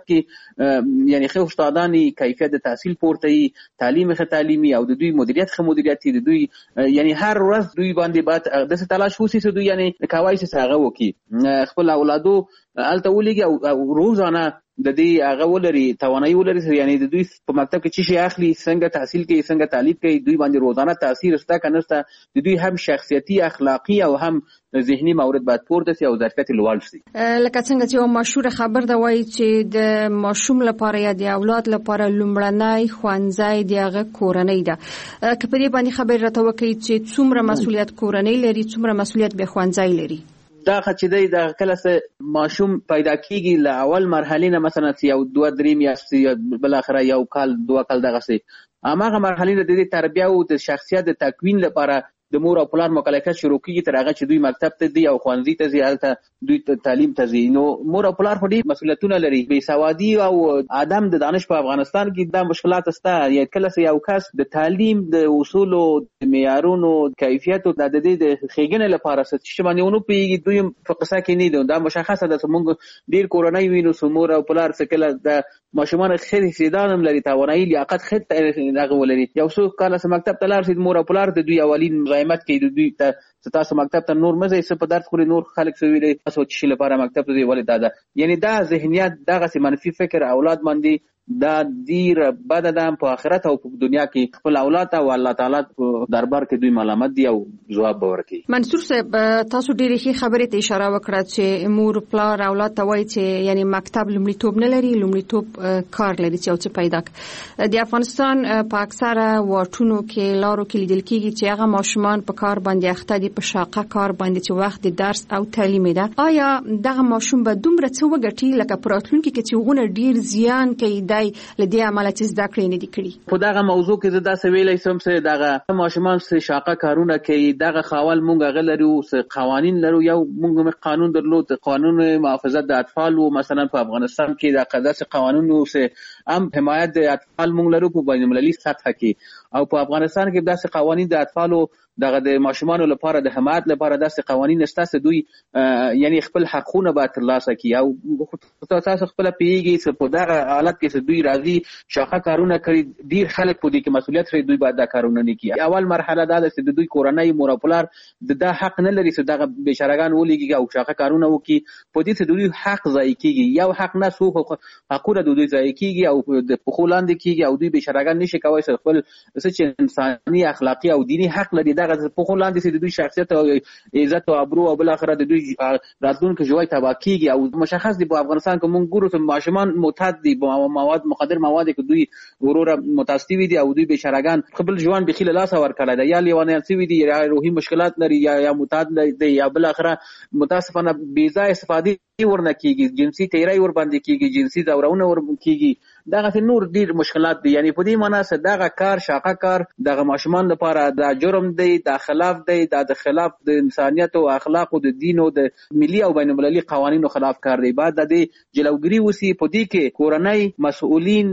کې یعنی ښه استادان کیفیت د تحصیل پورته وي تعلیم ښه تعلیمي او د دوی مدیریت ښه مدیریت د دوی یعنی هر ورځ دوی باندې باید د تلاش وسی چې دوی یعنی کوي چې هغه وکړي خپل اولادو الته ولېږي او روزانه د دې هغه ولري توانایي ولري. یعنی د دوی په مکتب کې چې شي اخلي څنګه تحصیل کوي څنګه تعلیم کوي دوی باندې روزانه تاثیر ستا کنهسته د دوی هم شخصیتي اخلاقی او هم ذهني مورد باید پورته سي او ظرفیت لوړ شي. لکه څنګه چې یو مشهور خبر دا وایي چې د ماشوم لپاره یا د اولاد لپاره لومړنی ښوونځی د هغه کورنۍ ده. که په دې باندې خبر راته وکړي چې څومره مسؤلیت کورنۍ لري څومره مسؤلیت به ښوونځی لري. دا چې دی د کله څه ماشوم پیدا کیږي له اول مرحله نه مثلا یو دوه درې میاشتې بل اخره یو کال دوه کال دغه څه هغه مرحله د تربیه او د شخصیت د تکوین لپاره د مور او پلار مکلفیت شروع کیږي تر هغه چې دوی مکتب ته دی او ښوونځي ته ځي هلته دوی تعلیم ته ځي. نو مور او پلار په دې مسؤلیتونه لري. بې سوادي او عدم د دانش په افغانستان کې دا مشکلات شته. یا کله چې یو کس د تعلیم د اصولو د معیارونو کیفیت او د دې د ښېګڼې لپاره څه باندې ونه پیږي دوی په قصه کې نه دي. دا مشخصه ده چې موږ ډیر کورنۍ وینو چې مور او پلار څه کله د ماشومان خیر استعداد هم لري توانایي لیاقت خت هغه ولري. یو څو کله چې مکتب ته لاړ شي مور او پلار د دوی اولین مزاحمت کوي دوی ته تاسو مکتب ته نور مزه څه په درس خوري نور خلک څه ویلي تاسو چې لپاره مکتب ته دی ولې دا ده. یعنی دا ذهنیت دغه منفي فکر اولاد باندې دا ډیر بد ده په آخرت او په دنیا کې خپل اولاد او الله تعالی دربار کې دوی ملامت دي او جواب به ورکړي. منصور صاحب تاسو ډېرې ښې خبرې ته اشاره وکړه چې مور پلار اولاد ته وایي چې یعنی مکتب لومړیتوب نه لري لومړیتوب کار لري چې او څه پیدا کړي. د افغانستان په اکثره واټونو کې لارو کې لیدل کېږي چې هغه ماشومان په کار باندې اخته دي په شاقه کار باندې چې وخت د درس او تعلیم ده. آیا دغه ماشوم به دومره څه وګټي لکه په راتلونکي کې چې هغونه ډیر زیان کوي لدی عمله چې زده کړې نه دي کړي؟ په دغه موضوع کې زه دا څه ویلی سم چې دغه ماشومان چې شاقه کارونه کوي دغه خاول مونږ هغه لرو قوانین لرو. یو مونږ قانون درلود قانون محافظت د اطفال و مثلا په افغانستان کې د قدس قانون و چې هم حمایت د اطفال مونږ لرو په بین المللي سطح کې، او په افغانستان کې داسې قوانین د اطفالو دغه د ماشومانو لپاره د حمایت لپاره داسې قوانین شته چې دوی یعنی خپل حقونه به ترلاسه کړي. او تاسو خپل پیږي چې په دغه حالت کې چې دوی راځي شاخه کارونه کوي، ډیر خلک په دې کې مسؤلیت لري دوی باید دا کارونه نه کوي. اول مرحله دا ده چې دوی کورنۍ مور او پلار د دا حق نه لري چې دغه بشرګان ولېږي او شاخه کارونه وکړي. په دې چې دوی حق ضایع کیږي، یو حق نه څو حقونه د دوی ضایع کیږي او د پخو لاندې کیږي، او دوی بشرګان نشي کوي چې خپل چې انساني اخلاقی او دینی حق لري دغه په خو لاندې چې د دوی شخصیت او عزت او ابرو او بل اخره د دوی راتلونکي ژوند تباہ کیږي. او مشخص دی په افغانستان کې مونږ ګورو چې ماشومان معتاد دي مواد مخدر مواد کې دوی وروره متاسفي دي او دوی بشرګان خپل ژوند به خله لاس ورکړل دي، یا لیوانه سوي دي، یا روحي مشکلات لري، یا یا معتاد دي، یا بل اخره متاسفانه بې ځای استفادې ورنه کیږي، جنسي تیری ور باندې کیږي، جنسي دورونه ور کیږي، دغه نور ډیر مشکلات دي. یعنی په دې معنی چې دغه کار شاقه کار دغه ماشومان لپاره د جرم دی، د خلاف دی، د خلاف د انسانیت او اخلاق او د دین او د ملي او بین المللي قوانینو خلاف کار دی. بعد د جلوګری وسی په دې کې کورنۍ مسؤلین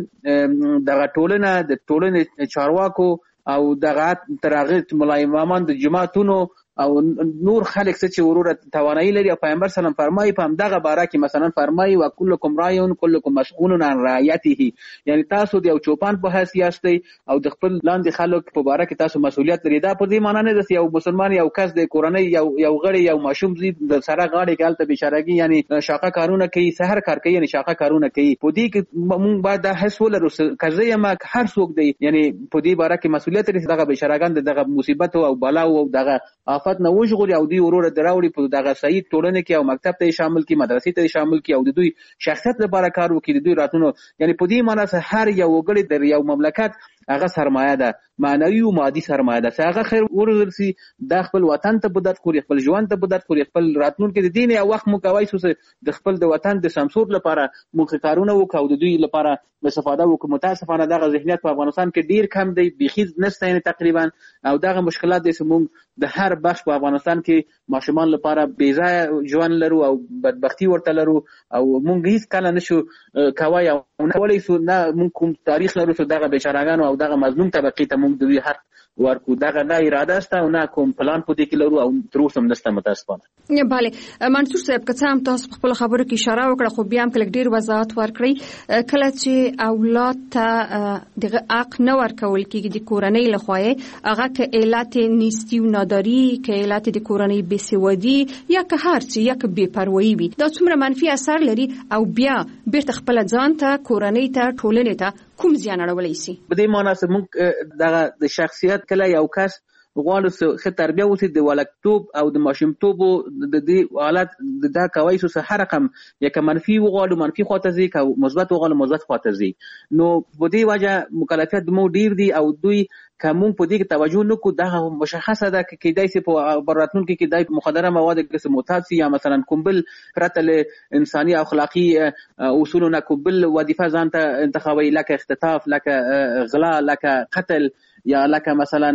دغه ټولنه د ټولنې چارواکو او دغه ترغه ملای امامان د جماعتونو او نور خلک چې وروره توانایي لري. او پیغمبر سلام فرمایي په همدغه باره کې مثلا فرمایي وکلکم راعون کلکم مسئول عن رعیته، یعنی تاسو د یو چوپان په حیثیت یاستئ او د خپل لاندې خلک په باره کې تاسو مسؤلیت لري. دا په دې معنی نه ده چې یو مسلمان یو کس د کورنۍ یو یو غړی یو ماشوم زی د سره غاړي کې الته بشرګي یعنی شاقه کارونه کوي، سحر کار کوي، یعنی شاقه کارونه کوي. په دې کې موږ باید د حس ولرو کزه یم هر څوک دی یعنی په دې باره کې مسؤلیت لري. دغه بشرګان دغه مصیبت او بلا او دغه آفت نه وژغوري او دوی وروره دراوړي په دغه صحیح ټولنه کې او مکتب ته شامل کی، مدرسې ته شامل کی، او د دوی شخصیت لپاره کار وکړي، د دوی راتلونو. یعنی په دې معنی چې هر یو وګړي د یو مملکت هغه سرمایه ده، معنوي او مادي سرمایه ده، چې هغه خیر ورسي د خپل وطن ته بدت خوري، خپل ژوند ته بدت خوري، خپل راتلونکي د دین یو وخت مو کوي چې د خپل د وطن د سمسور لپاره موږ کارونه وکړو، د دوی لپاره استفاده وکړو. متاسفانه دغه ذهنیت په افغانستان کې ډیر کم دی، بيخي نشته یعنی تقریبا. او دغه مشکلات د سمون د هر بخش په افغانستان کې ماشومان لپاره بې ځای ژوند لرو او بدبختی ورته لرو، او موږ هیڅ کله نشو کوي او نه ولې سو نه موږ کوم تاریخ لرو چې دغه بشرګان او دغه مظلوم طبقه ته موږ د دوی حق ورکو. دغه نه اراده است او نه کوم پلان په دې کې لرو او تر اوسه هم نشته متاسفانه. bale منصور صاحب که څه هم تاسو په خپل خبرو کې اشاره وکړه، خو بیا هم کله ډیر وضاحت ورکړئ. کله چې اولاد ته دغه حق نه ورکول کېږي د کورنۍ لخوا، هغه که علت نیستی و ناداری، که علت د کورنۍ بېسوادي، یا که هر څه، یا که بېپروایي وي، دا څومره منفي اثر لري او بیا بیرته خپل ځان ته، کورنۍ ته، ټولنې ته کوم زیان اړولی شي؟ په دې معنی چې موږ دغه د شخصیت کله یو کس غواړو چې ښه تربیه وشي، د ولکتوب او د ماشومتوب د دې حالت دا کوي چې هر رقم یا که منفي وغواړو منفي خواته ځي، که مثبت وغواړو مثبت خواته ځي. نو په دې وجه مکلفیت مو ډیر دي او دوی که موږ په دې کې توجه نکړو دغه مشخصه ده که کېدای شي په راتلونکي کې د مخدره موادو کې معتاد شي، یا مثلا کوم بل پرته له انساني او اخلاقي اصولو نه کوم بل وظیفه ځان ته انتخابوي، لکه اختطاف، لکه غلا، لکه قتل، یا لکه مثلا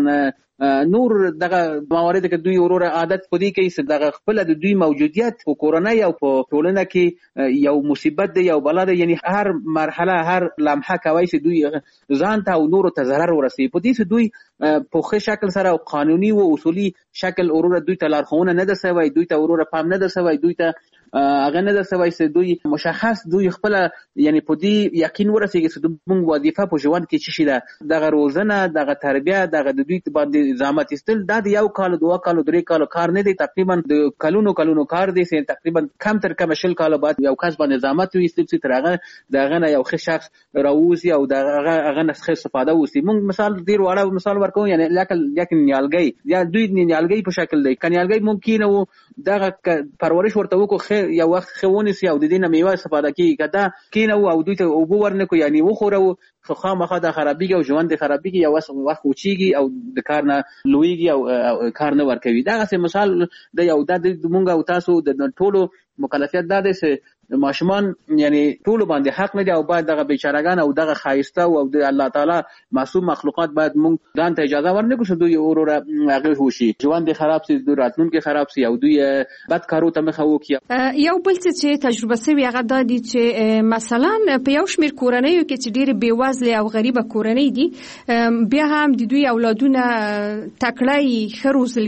نور دغه موارد کې دوی وروره عادت پدې کوي چې دغه خپل د دوی موجودیت په کورنۍ او په ټولنه کې یو مصیبت دی، یو بلا دی. یعنی هر مرحله هر لمحه کوي چې دوی ځان ته او نور ته ضرر ورسوي. په دې چې دوی په ښه شکل سره او قانوني او اصولي شکل وروره دوی ته لارښوونه نه ده سوی، دوی ته وروره پام نه ده سوی، دوی ته هغه نه ده سوی چې دوی مشخص دوی خپل یعنی په دې یقین ورسېږي چې موږ وظیفه په ژوند کې څه شي ده، دغه روزنه، دغه تربیه، دغه د دوی باندې زحمت ایستل، دا د یو کال دوه کال درې کال کار نه دی، تقریبا د کلونو کلونو کار دی. چې تقریبا کم تر کم شل کال بعد یو کس باندې زحمت ویستل چې تر هغه دغه نه یو ښه شخص راوځي او دغه هغه نه ښه استفاده وکړي. موږ مثال ډیر وړه مثال ورکوو، یعنی لکه لکه نیالګي یا دوی نیالګي په شکل دی، کنيالګي ممکن وو دغه پرورش ورته وکړو یو وخت خونی سي او د دې نه میوه استفاده کوي، کدا کینه او دوی ته اوبو ورنکو یعنی وخورو خو خامخا د خرابېږي او ژوند د خرابېږي، یو وخت وچیږي او د کار نه لویږي او کار نه ورکوي. دغه مثال د یو د مونږ او تاسو د ټولو مکلفیت دا دی چې ماشومان یعنی ټول باندې حق نه دی او باید دغه بیچارهګان او دغه خایسته او د الله تعالی معصوم مخلوقات باید موږ ځان ته اجازه ورنکړو چې دوی وروره هغه وشي ژوند خراب سي دوی راتلونکي خراب سي او دوی بد کارو ته مخه وکړي. یو بل څه چې تجربه سوي هغه د دې چې مثلا په یو شمېر کورنیو کې چې ډېر بیوزله او غریبه کورنۍ دي بیا هم د دوی اولادونه تکړه ښه روزل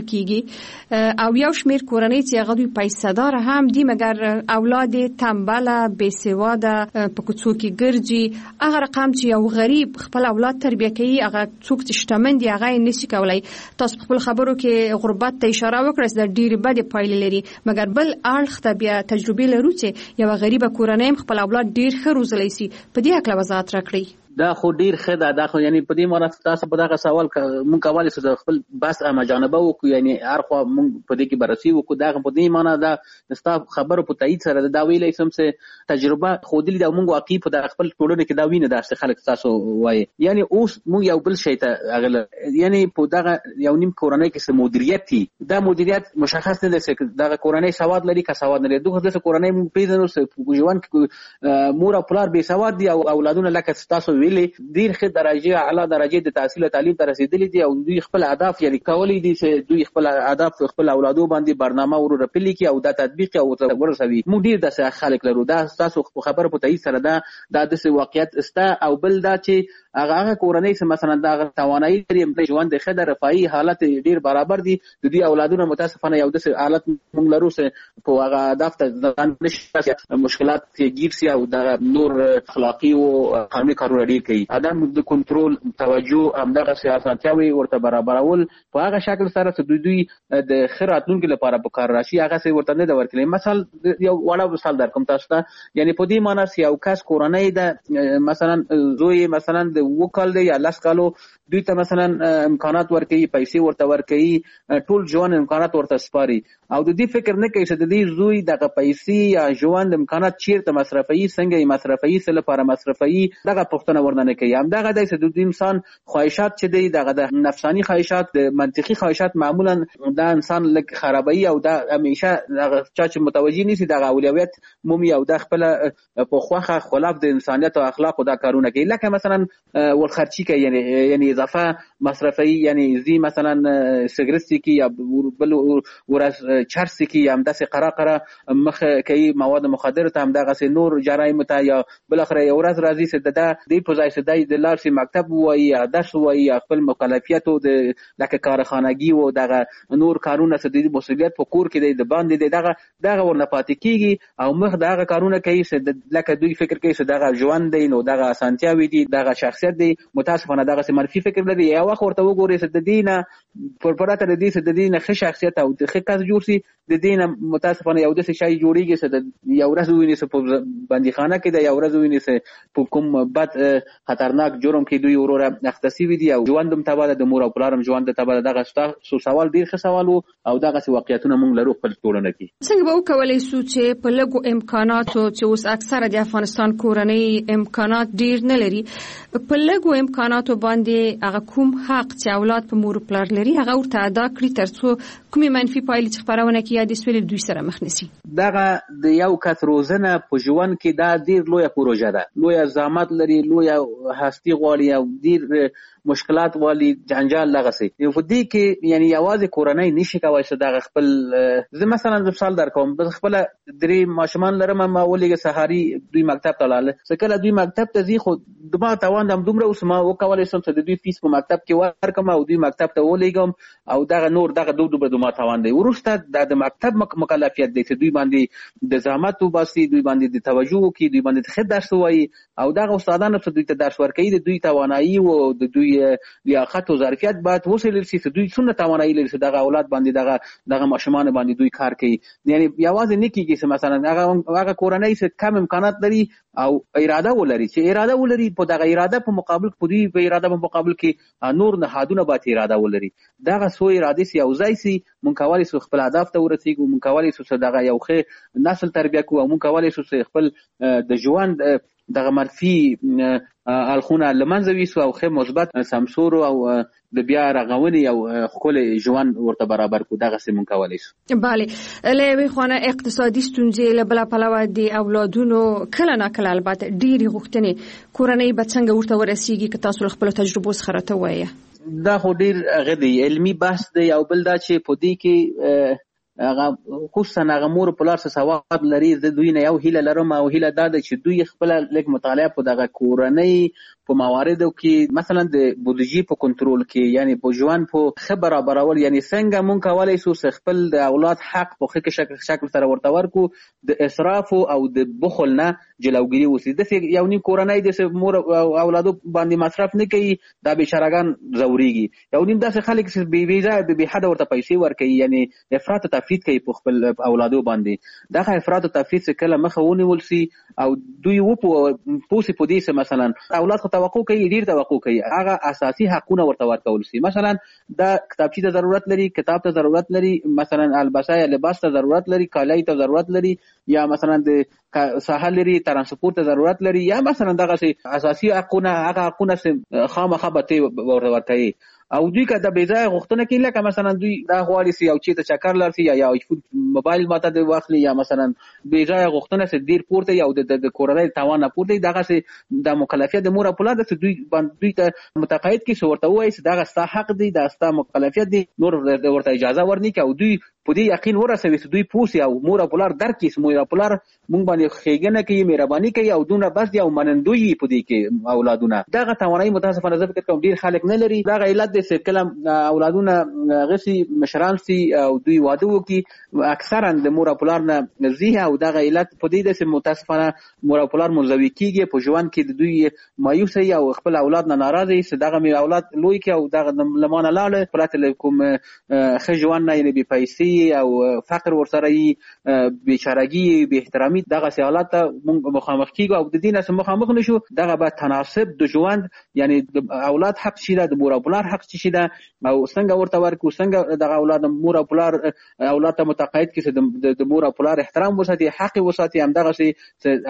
کیږي او یو شمېر کورنۍ چې هغه دوی پیسې دار هم دي مګر اولاد تنبله بې سواده په کوڅو کې ګرځي. هغه رقم چې یو غریب خپل اولاد تربیه کوي هغه څوک چې شتمن دي هغه نشي کولای. تاسو خپل خبرو کې غربت ته اشاره وکړه چې ډېر بد پایلې لري مګر بل اړخ ته بیا تجربه لرو چې یو غریبه کورنۍ خپل اولاد ډېر ښه روزلی سي. په دې هکله وضاحت راکړئ. دا خو ډیر ښه ده. دا خو یعنی په دې معنی تاسو په دغه سوال مونږ کولای شو د خپل بس امجانبه وکړو یعنی هر خو مونږ په دې کې بررسي وکړو. دا په دې معنی دا ستاسو خبرو په تایید سره دا ویلې سم چې تجربه خو دې د مونږ واقعي په خپل ټولنه کې دا وینه دا خلک تاسو وایي یعنی اوس مونږ یو بل شی ته اغله یعنی په دغه یو نیم کورنۍ کې سم مدیریت دي. دا مدیریت مشخص نه دی چې دغه کورنۍ سواد لري که سواد نه لري. دغه د کورنۍ مونږ پیژنو چې ژوند کې مور او پلار بې سواد دي او اولادونه لکه تاسو ویلې ډیر ښه درجه اعلی درجه د تحصیل او تعلیم ته رسیدلي دي او دوی خپل اهداف یعنی کولی دي چې دوی خپل اهداف خپل اولادو باندې برنامه ورو پلي کی او دا تطبیق او ورسوي. موږ ډیر د خلک لرو. دا تاسو خبره په تایید سره دا د واقعیت استا او بل دا چې هغه هغه کورنۍ چې مثلا دا توانایي لري د ژوند د خدای رفاهي حالت ډیر برابر دي د دوی اولادونو متاسفانه یو د حالت موږ لرو چې په هغه اهداف ته نشي مشکلات کې گیر سي او د نور اخلاقی او قانوني کارونه ډیر کوي. عدم د کنټرول توجه همدغه سیاستیاوي ورته برابرول په هغه شکل سره چې دوی دوی د خیراتونکو لپاره په کار راشي هغه څه ورته نه د ورکړي. مثال یو وړه مثال درکوم تاسو ته یعنی په دې معنی چې یو کس کورنۍ د مثلا زوی مثلا د وکال دی یا لاس کالو دوی ته مثلا امکانات ورکړي پیسې ورته ورکړي ټول ژوند امکانات ورته سپاري او د دې فکر نه کوي چې د دې زوی دغه پیسې یا ژوند امکانات چیرته مصرفي څنګه یې مصرفي څه لپاره مصرفي دغه پوښتنه ورنه کوي. همدغه د د انسان خواهشات چې دی دغه د نفسانی خواهشات د منطقي خواهشات معمولا دا انسان لک خرابوي او دا همیشه دغه چا چې متوجي نشي دغه اولویت مومي او د خپل په خوخه خلاف د انسانیت او اخلاق او دا کارونه کوي. لکه مثلا ورخرچی کوي یعنی یعنی اضافه مصرفي یعنی زی مثلا سیګریټ کی یا بل ورس چرس کی هم داسې قرا قرا مخ کوي مواد مخدر ته هم دغه نور جرایم ته یا بل اخر یو ورځ راځي چې د دې په ځای چې د لار سي مکتب وایي یا درس وایي یا خپل مکلفیتو د لکه کارخانګي او دغه نور کارونه چې د مسؤلیت په کور کې د باندې دغه دغه ورنه پاتې کیږي او مخ دغه کارونه کوي چې لکه دوی فکر کوي چې دغه ژوند دی نو دغه اسانتیاوي دي دغه شخصیت دی. متاسفانه دغه منفي فکر لري. یا وخت ورته وګوري چې د دینه پر پراته د دې چې د دینه ښه شخصیت او د ښه کس جوړ سي د دینه متاسفانه یو د څه شي جوړیږي چې د یو ورځ ویني چې په بندیخانه کې د یو ورځ ویني چې په کوم بد خطرناک جرم کې دوی وروره اختصاصي وي دي او ژوندم تباله د مور او پلارم ژوند تباله دغه سو سوال ډیر ښه سوال او دغه واقعیتونه موږ لرو خپل ټولنه کې. څنګه به وکولای شو چې په لږو امکاناتو چې اوس اکثره د افغانستان کورنۍ امکانات ډیر نه لري په لږو امکاناتو باندې هغه کوم حق چې اولاد په مور او پلار لري هغه ورته ادا کړي ترڅو کومې منفي پایلې چې خبرونه کوي د سویل دوی سره مخ نشي. دغه د یو کس روزنه په ژوند کې دا ډیر لویه پروژه ده. لویه زحمت لري لویه هستی غواړي او ډیر مشکلات والی جنجال لغسي. یو فدی کې یعنی یوازې کورنۍ نشي کولای چې دغه خپل زه مثلا مثال درکوم د خپل درې ماشومان لرم ما ولې سحاري دوی مکتب ته لاله څکله دوی مکتب ته ځي خو دما توان د دومره اوس ما وکولای سم چې د دوی فیس په مکتب کې ورکم او دوی مکتب ته ولېګم او دغه نور دغه دوه دوه دما توان دی. ورسته د مکتب مکلفیت دی چې دوی باندې د زحمت وباسي دوی باندې د توجه کوي دوی باندې خد درس وایي او دغه استادانو چې دوی ته درس ورکوي د دوی توانایي او د دوی لیاقت او ظرفیت باید وسیل شي چې دوی څنګه توانایي لري چې دغه اولاد باندې دغه دغه ماشومان باندې دوی کار کوي. یعنی یوازې نه کیږي چې مثلا هغه هغه کورنۍ چې کم امکانات لري او اراده ولري چې اراده ولري په دغه اراده په مقابل په دوی په اراده په مقابل کې نور نهادونه باید اراده ولري. دغه سو اراده سي او ځای سي مونږ کولای شو خپل اهداف ته ورسیږو مونږ کولای شو چې دغه یو ښه نسل تربیه کوو مونږ کولای شو چې خپل د ژوند دغه منفي الخونه لمنځوي سو او خې مثبت سمسور او د بیا رغونې او خپل ژوند ورته برابر کو دغه سیمون کولای شو. bale له خونه اقتصادي ستونزې له بل پلوه دي اولادونو کله نه کله البته ډېری غوښتنې کورنۍ به څنګه ورته ورسیږي که تاسو خپل تجربه څخه راته وایي؟ دا خو ډېر غدي علمي بحث دی او بل دا چې په دې کې هغه خصوصا هغه مور په لار څه ثواب لري د دوی نه یو هیله لرم او هیله دا ده چې دوی خپل لیک مطالعه په دغه کورنۍ په مواردو کې مثلا د بودیجې په کنټرول کې یعنی په ژوند په خبره برابرول یعنی څنګه مونږ کولای شو خپل د اولاد حق په ښه شکل شکل سره ورته ورکو د اسراف او د بخل نه جلوګیری وسی د یو نیم کورنۍ د مور او اولادو باندې مصرف نه کوي دا بشرګان زوريږي یو نیم داسې خلک چې بي بي به حد ورته پیسې ورکوي یعنی افراط او تفريط کوي په خپل اولادو باندې دا افراط او تفريط څخه کله مخه ونیول سي او دوی و په پوسې په دې مثلا اولاد توقع کوي ډیر توقع کوي هغه اساسي حقونه ورته ورکول شي مثلا د کتابچې ته ضرورت لري کتاب ته ضرورت لري مثلا الباسه یا لباس ته ضرورت لري کالای ته ضرورت لري یا مثلا د ساحل لري ترانسپورت ته ضرورت لري یا مثلا دغه اساسي حقونه هغه حقونه خامخا به ورته ورکوي او دوی که د بیځای غوښتنه کوي لکه مثلا دوی دا غواړي سي او چې ته چکر لرسي یا یا موبایل ماته د واخلي یا مثلا بیځای غوښتنه سي ډیر پورته یا د کورنۍ توان پورته دغه سي د مکلفیت د مور په لاره چې دوی باندې دوی ته متقاعد کی ورته وایي چې دغه ستا حق دی دا ستا مکلفیت دی نور ورته اجازه ورني کوي دوی په دې یقین ورسوي چې دوی پوسي او مور په لار درک کی مور په لار مونږ باندې خېګنه کوي مهرباني کوي او دونه بس دی او منندوی په دې کې اولادونه دغه توانایي متاسفانه زه فکر کوم ډیر خلک نه لري دغه علت د کلم اولادونه غسي مشران سي او دوی واده وکي اکثرا د مور په لار نه زیه او دغه علت په دې د متاسفانه مور په لار منځوي کیږي په ژوند کې د دوی مایوس او خپل اولاد نه ناراضي چې دغه می اولاد لوی کې او دغه لمانه لاله پرته کوم خجوان نه یې بي پیسې او فقر ورسره یې بیچارهګي به احترامي دغه سیالات موږ مخامخ کیږو او د دینه سم مخامخ نشو دغه به تناسب د ژوند یعنی د اولاد حق شي د مور په لار حق شي دا او څنګه ورته ورکو څنګه دغه اولاد مور په لار اولاد ته متقاعد کړي د مور په لار احترام وساتي حق وساتي هم دغه شي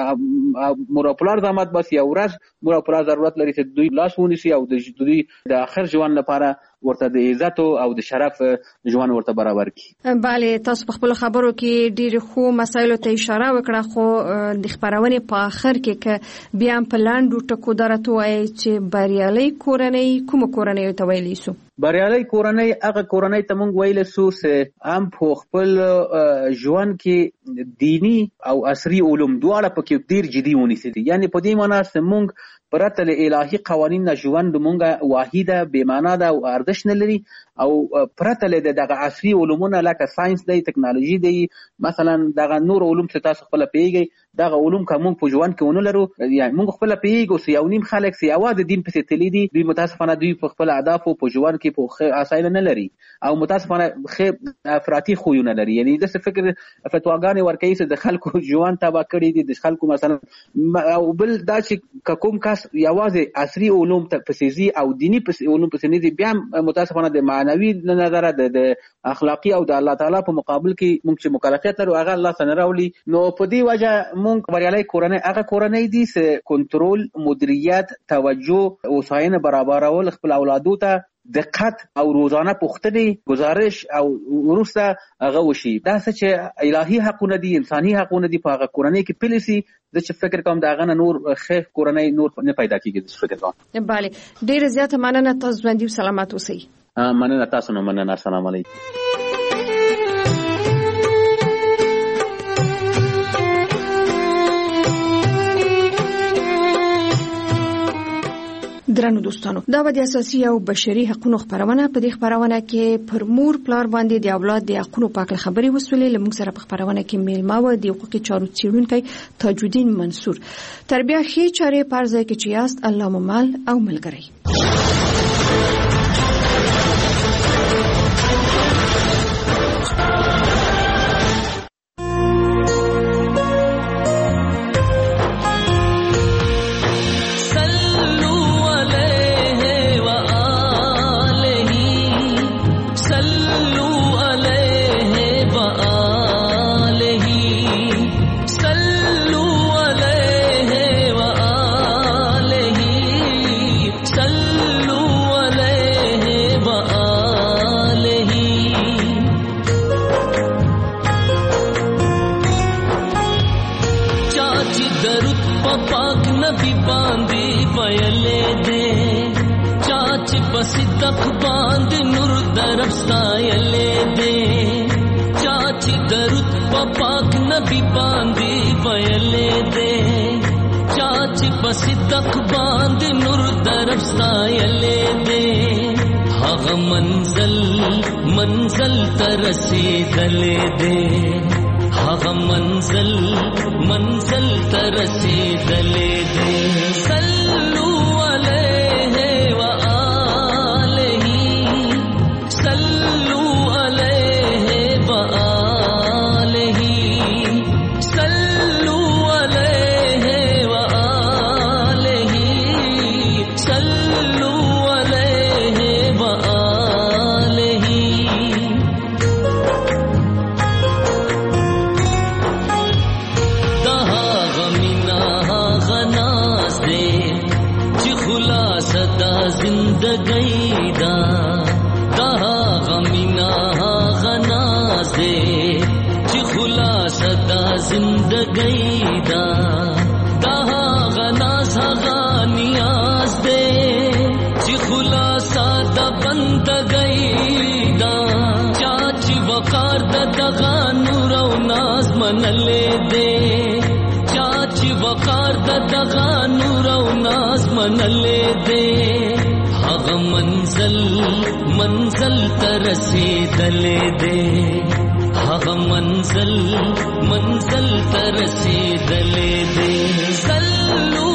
مور په لار زحمت بس یو ورځ مور په لار ضرورت لري چې دوی لاس ونیسي او د دوی د اخر ژوند لپاره ورته د عزت او د شرف ژوند ورته برابر کی. bale تاسو په خپل خبرو کې ډیر خو مسایلو ته اشاره وکړه خو د خبرونې په اخر کې ک بیا په لاندو ټکو درته وایي چې بریالي کورنۍ کوم کورنۍ ته ویلی سو بریالي کورنۍ هغه کورنۍ ته مونږ ویل سو چې ام په خپل ژوند کې دینی او عصري علوم دواړه پکې ډیر جدي ونیسي یعنی په دې معنی چې مونږ پرته له الهي قوانین نه ژوند مونږه واحده بې معنا ده او ارزښت نه لري او پرته له دغه عصري علومونه لکه ساينس دی ټکنالوژي دی مثلا دغه نور علوم چې تاسو خپل پیږئ دغه علوم کوم په ژوند کې ونه لرو یعنی مونږ خپل پیږو چې یو نیم خلک سي اواز دین په تللی دي دوی متاسفانه دوی په خپل اهداف او په ژوند کې په اساین نه لري او متاسفانه خې افراطي خوونه لري یعنی د فکر فتواګانې ورکوي چې د خلکو ژوند تبا کړی دي د خلکو مثلا او بل دا چې کوم کس یوازې عصري علوم ته پسیزي او دینی علوم پسیزي بیا متاسفانه د معنوي نظر د اخلاقی او د الله تعالی په مقابل کې موږ چې مکلفیت لرو هغه الله څخه راولي نو په دې وجه موږ بریالي کورنۍ هغه کورنۍ دي چې کنټرول مدیریت توجه او ساين برابرول خپل اولادو ته دقت او روزانه پوښتنې گزارش او ورسته هغه وشي دا چې الهي حقونه دي انساني حقونه دي په هغه کورنۍ کې پلیسي د چې فکر کوم دا غنه نور خیر کورنۍ نور نه پیدا کیږي د فکر کوم bale ډیر زیاته مننه تاسو باندې سلامات اوسئ مننه تاسو نو مننه السلام علیکم درنو دوستانو دا د اساسي او بشري حقوقو خبرونه په دې خبرونه کې پر مور پلار باندې د اولاد د حقوقو په اړه خبري وسولې لمږ سره په خبرونه کې میلمه و د حقوقي چارو څیړونکي تاجودین منصور تربیه خې چارې پرځای کې چې است الله ممال او ملګری صلوا عليه وآله ستایلې دې چاچی درود په پاک نبی باندې ویلې دې چاچی په صدق باندې نور درب ستایلې دې هغه منزل منزل تر رسیدلې دې هغه منزل منزل تر رسیدلې دې صلو علیه و آله صلو علیه و آله صلو علیه و آله صلو علیه و آله دها غمینا غناز دے چې خلاصه دا زندګی دا دها غمینا غناز دے چې خلاصه دا زندګی دا دها غناز غانیاز دے چې خلاصه دا بندګی دا چاچی وقار د دغه نور او ناز منلې دے چاچی وقار د دغه نور او ناز منلې دے هغه منزل منزل تر رسیدلې دے هغه منزل منزل تر رسیدلې دے صلو